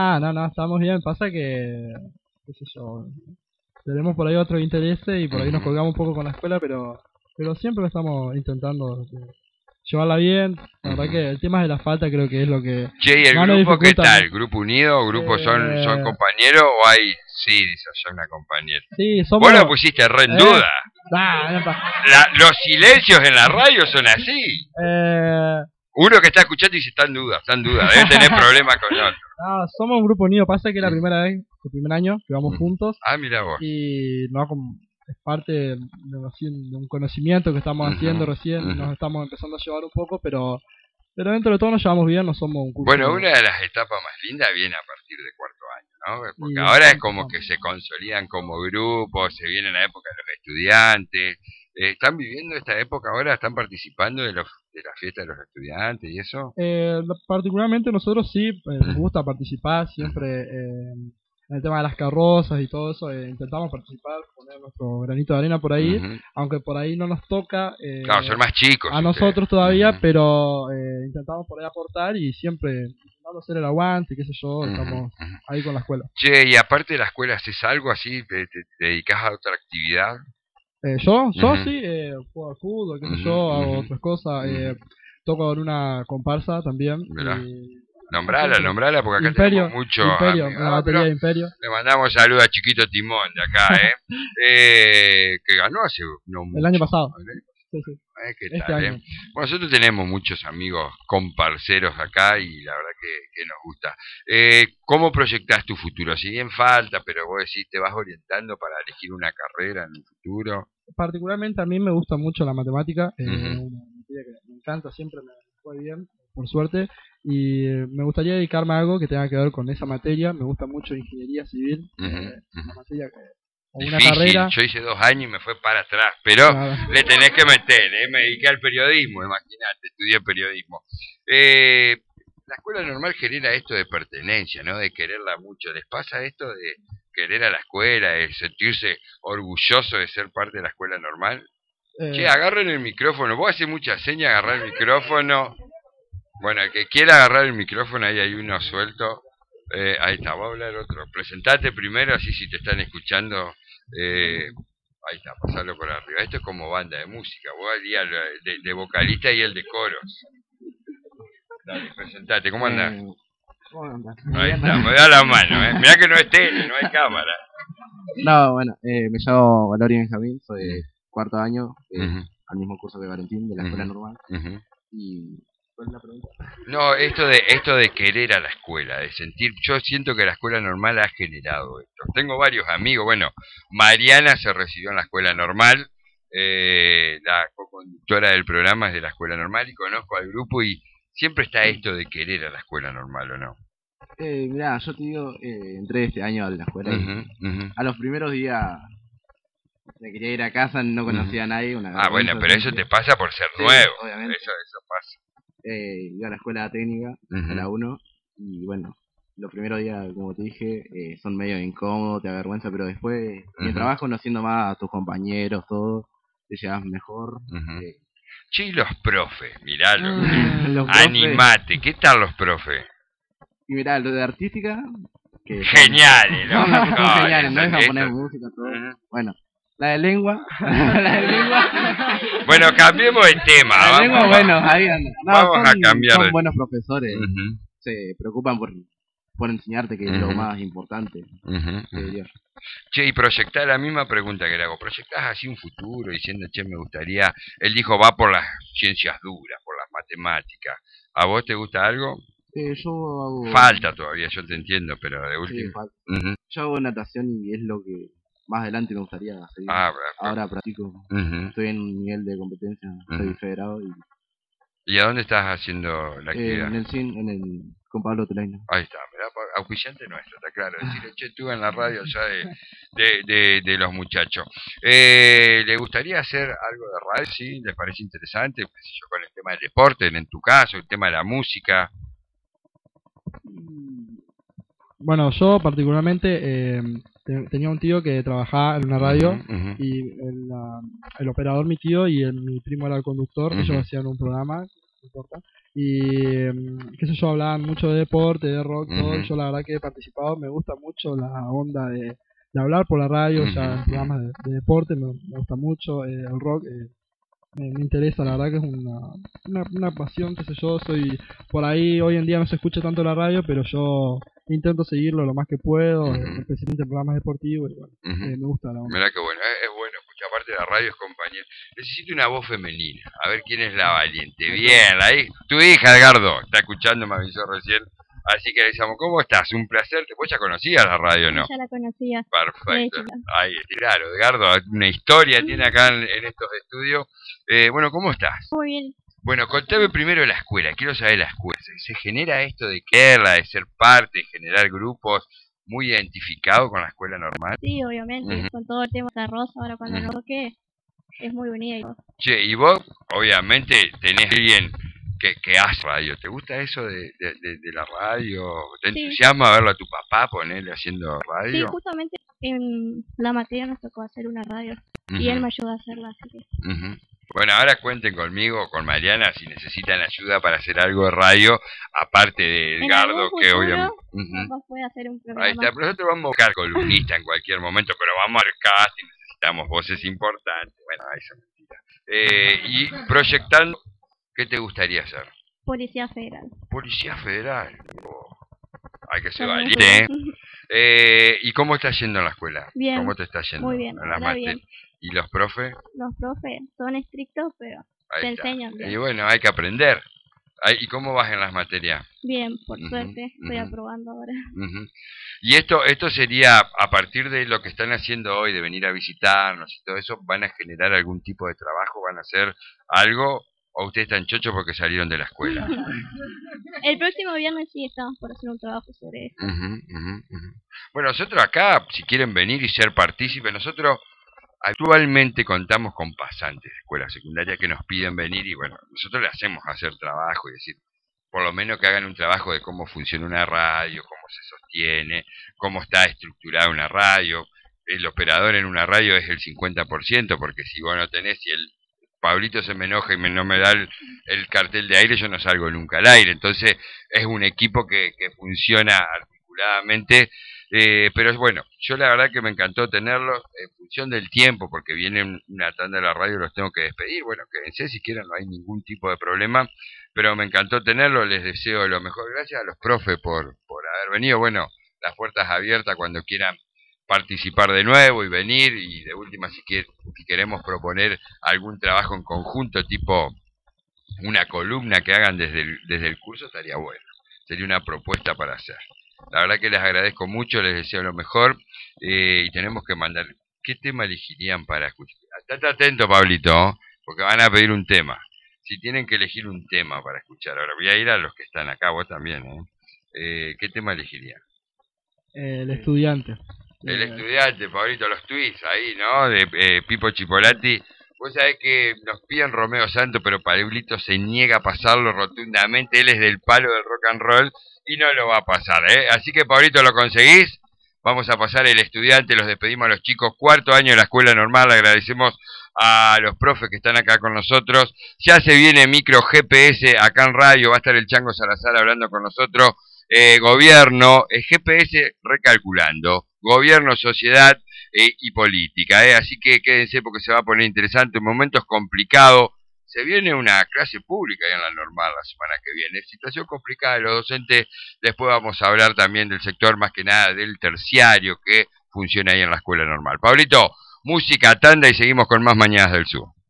No, estamos bien. Pasa que, qué sé yo, tenemos por ahí otros intereses y por ahí nos Ujú. colgamos un poco con la escuela, pero siempre estamos intentando llevarla bien. La verdad Ujú. que el tema de la falta creo que es lo que Che, ¿y el más nos grupo qué dificulta, ¿no? tal? ¿Grupo unido? ¿Grupo son Eh, compañeros o hay... Sí, dice allá una compañera. sí, Vos la somos... pusiste re en Eh, duda. no pasa. Los silencios en la radio son así. Eh, Uno que está escuchando dice, está en duda, debe tener problemas con otro. somos un grupo unido. Pasa que es la primera vez, el primer año que vamos Ujú. juntos Ah, mira vos. y no es parte de un conocimiento que estamos haciendo Ujú, recién. ujú. Nos estamos empezando a llevar un poco, pero dentro de todo nos llevamos bien. No somos un Bueno, curso una de las etapas más lindas viene a partir de cuarto año, ¿no? Porque y ahora es estamos como empezando. que se consolidan como grupos, se viene la época de los estudiantes. ¿Están viviendo esta época ahora? ¿Están participando de la fiesta de los estudiantes y eso? Particularmente nosotros sí, nos gusta participar siempre en el tema de las carrozas y todo eso. Intentamos participar, poner nuestro granito de arena por ahí, Ujú. aunque por ahí no nos toca Claro, son más chicos a ustedes. nosotros todavía, Ujú, pero intentamos por ahí aportar y siempre intentando hacer el aguante, qué sé yo, ujú, estamos ujú. ahí con la escuela. Che, y aparte de la escuela, ¿haces algo así? ¿Te dedicas a otra actividad? Yo Ujú, sí, juego al fútbol, qué sé ujú, yo, hago ujú, otras cosas, ujú. toco en una comparsa también Mirá. y nada, Nombrala, siempre. nombrala, porque acá tenemos Imperio, muchos Imperio, amigos. en la Ah, batería mirá, de Imperio. le mandamos saludos a Chiquito Timón de acá, que ganó hace no El año mucho. pasado. Sí, sí. ¿Qué Este tal, año. Bueno, nosotros tenemos muchos amigos comparceros acá y la verdad que nos gusta. ¿Cómo proyectás tu futuro? Si bien falta, pero vos decís, te vas orientando para elegir una carrera en el futuro. Particularmente a mí me gusta mucho la matemática, Ujú, una materia que me encanta, siempre me fue bien, por suerte, y me gustaría dedicarme a algo que tenga que ver con esa materia. Me gusta mucho ingeniería civil, ujú, una ujú. materia o una Difícil, carrera. yo hice 2 años y me fue para atrás, pero Claro. le tenés que meter, me dediqué al periodismo, imagínate, estudié periodismo. La escuela normal genera esto de pertenencia, ¿no? De quererla mucho. ¿Les pasa esto de querer a la escuela, de sentirse orgulloso de ser parte de la escuela normal? Che, Eh, agarren el micrófono, vos haces mucha seña, agarrar el micrófono. Bueno, el que quiera agarrar el micrófono, ahí hay uno suelto. Ahí está, voy a hablar otro. Presentate primero, así si te están escuchando. eh, Ahí está, pasarlo por arriba. Esto es como banda de música. Vos harías de vocalista y el de coros. Dale, presentate, ¿cómo andás? ¿Cómo andas? Muy Ahí bien. está, me da la mano, ¿eh? Mirá que no es tele, no hay cámara. No, bueno, me llamo Valorio Benjamín, soy de Mm, cuarto año, ujú, al mismo curso que Valentín, de la escuela ujú, normal. ujú. ¿Y cuál es la pregunta? No, esto de querer a la escuela, de sentir, yo siento que la escuela normal ha generado esto. Tengo varios amigos, bueno, Mariana se recibió en la escuela normal, la co-conductora del programa es de la escuela normal y conozco al grupo y siempre está esto de querer a la escuela normal, ¿o no? Mirá, yo te digo, entré este año a la escuela y Ujú, ujú, a los primeros días me quería ir a casa, no ujú. conocía a nadie, una Ah, bueno, vergüenza pero eso sentía. te pasa por ser Sí, nuevo, obviamente. eso pasa. Iba a la escuela técnica, a Ujú, la 1, y bueno, los primeros días, como te dije, son medio incómodos, te da vergüenza, pero después, ujú, mientras vas conociendo más a tus compañeros, todo, te llevas mejor. ujú. eh, Che, y los profes, miralo. los profes, Animate, ¿qué tal los profes? y mirá, lo de artística, que Geniales, los son mejores. geniales, no Son dejan poner estos. música, todo. Ujú. Bueno, la de lengua, la de lengua, Bueno, cambiemos de tema. la de lengua, Vamos, bueno, ahí anda. No, vamos a cambiar son de buenos tema. profesores, Ujú, se preocupan por enseñarte, que es lo ujú, más importante, ujú, te ujú. diría. Che, y proyectás la misma pregunta que le hago. ¿Proyectás así un futuro diciendo, che, me gustaría? Él dijo, va por las ciencias duras, por las matemáticas. ¿A vos te gusta algo? Yo hago, Falta todavía, yo te entiendo, pero de sí, último. falta. Ujú. Yo hago natación y es lo que más adelante me gustaría seguir. Ah, Ahora practico, ujú, estoy en un nivel de competencia, soy ujú. federado y ¿Y a dónde estás haciendo la actividad? en el CIN, con Pablo Telaino. Ahí está, mirá, auspiciante nuestro, está claro. Decirle, che, estuve en la radio ya de los muchachos. ¿Le gustaría hacer algo de radio? Sí, ¿les parece interesante? Qué sé yo, con el tema del deporte, en tu caso, el tema de la música. Bueno, yo particularmente tenía un tío que trabajaba en una Ujú, radio ujú, y el operador, mi tío, y mi primo era el conductor. Ellos ujú, hacían un programa no importa. Y qué sé yo, hablaban mucho de deporte, de rock, todo. Y yo la verdad que he participado, me gusta mucho la onda de hablar por la radio, o sea, en programas de deporte, me gusta mucho, el rock. Me interesa, la verdad que es una pasión, qué sé yo, soy por ahí, hoy en día no se escucha tanto la radio, pero yo intento seguirlo lo más que puedo, especialmente en programas deportivos, y bueno, me gusta la onda. Mirá que bueno, es bueno escuchar, aparte de la radio es compañero. Necesito una voz femenina, a ver quién es la valiente. Bien, ahí, tu hija Edgardo, está escuchando, me avisó recién. Así que le decimos, ¿cómo estás? Un placer. ¿Vos ya conocías la radio, no? Ya la conocía. Perfecto. Ahí, claro, Edgardo, una historia tiene acá en estos estudios. Bueno, ¿cómo estás? Muy bien. Bueno, contame primero la escuela. Quiero saber la escuela. ¿Se genera esto de quererla, de ser parte, de generar grupos muy identificados con la escuela normal? Sí, obviamente. Con todo el tema de Rosa, ahora cuando lo toqué, es muy bonito. Che, y vos, obviamente, tenés alguien que hace radio. ¿Te gusta eso de la radio? ¿Te entusiasma verlo a tu papá ponerle haciendo radio? Sí, justamente en la materia nos tocó hacer una radio y él me ayudó a hacerla, así que... Bueno, ahora cuenten conmigo, con Mariana, si necesitan ayuda para hacer algo de radio, aparte de Edgardo, que obviamente... puede hacer un programa. Ahí está, pero nosotros vamos a buscar columnista en cualquier momento, pero vamos al casting, necesitamos voces importantes. Bueno, eso es mentira. Y proyectando, ¿qué te gustaría hacer? Policía Federal. Policía Federal. Oh, hay que ser valiente, ¿eh? ¿Y cómo está yendo en la escuela? Bien. ¿Cómo te está yendo? Muy bien, bien. ¿Y los profes? Los profes son estrictos, pero te enseñan bien. Y bueno, hay que aprender. ¿Y cómo vas en las materias? Bien, por suerte, estoy aprobando ahora. Y esto sería, a partir de lo que están haciendo hoy, de venir a visitarnos y todo eso, ¿van a generar algún tipo de trabajo? ¿Van a hacer algo? ¿O ustedes están chochos porque salieron de la escuela? El próximo viernes sí estamos por hacer un trabajo sobre esto. Bueno, nosotros acá, si quieren venir y ser partícipes, nosotros actualmente contamos con pasantes de escuela secundaria que nos piden venir y bueno, nosotros le hacemos hacer trabajo y decir, por lo menos que hagan un trabajo de cómo funciona una radio, cómo se sostiene, cómo está estructurada una radio. El operador en una radio es el 50%, porque si vos no tenés, si el Pablito se me enoja y no me da el cartel de aire, yo no salgo nunca al aire. Entonces es un equipo que funciona articuladamente. Pero bueno, yo la verdad que me encantó tenerlos en función del tiempo, porque vienen una tanda de la radio, los tengo que despedir. Bueno, quédense si quieren, no hay ningún tipo de problema, pero me encantó tenerlos, les deseo lo mejor. Gracias a los profes por haber venido. Bueno, las puertas abiertas cuando quieran participar de nuevo y venir, y de última si queremos proponer algún trabajo en conjunto, tipo una columna que hagan desde el curso, estaría bueno. Sería una propuesta para hacer. La verdad que les agradezco mucho, les deseo lo mejor, y tenemos que mandar... ¿Qué tema elegirían para escuchar? Estate atento, Pablito, porque van a pedir un tema. Si tienen que elegir un tema para escuchar, ahora voy a ir a los que están acá, vos también, ¿qué tema elegirían? El estudiante. El estudiante, Pablito, los tweets ahí, ¿no? De Pipo Chipolati. Vos sabés que nos piden Romeo Santos, pero Pablito se niega a pasarlo rotundamente. Él es del palo del rock and roll y no lo va a pasar, ¿eh? Así que, Pablito, ¿lo conseguís? Vamos a pasar el estudiante, los despedimos a los chicos. 4º año de la escuela normal, agradecemos a los profes que están acá con nosotros. Ya se viene micro GPS acá en radio, va a estar el Chango Salazar hablando con nosotros. Gobierno, GPS recalculando, gobierno, sociedad y política, así que quédense porque se va a poner interesante, un momento complicado. Se viene una clase pública ya en la normal la semana que viene, situación complicada de los docentes. Después vamos a hablar también del sector, más que nada del terciario que funciona ahí en la escuela normal. Pablito, música, tanda y seguimos con más Mañanas del Sur.